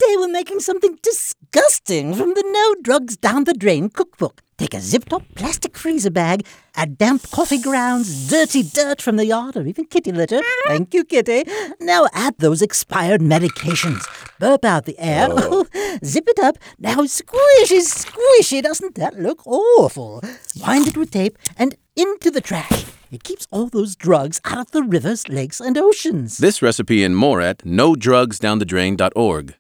Today we're making something disgusting from the No Drugs Down the Drain cookbook. Take a zip-top plastic freezer bag, add damp coffee grounds, dirty dirt from the yard, or even kitty litter. Thank you, kitty. Now add those expired medications. Burp out the air. Zip it up. Now squishy, squishy. Doesn't that look awful? Wind it with tape and into the trash. It keeps all those drugs out of the rivers, lakes, and oceans. This recipe and more at NoDrugsDownTheDrain.org.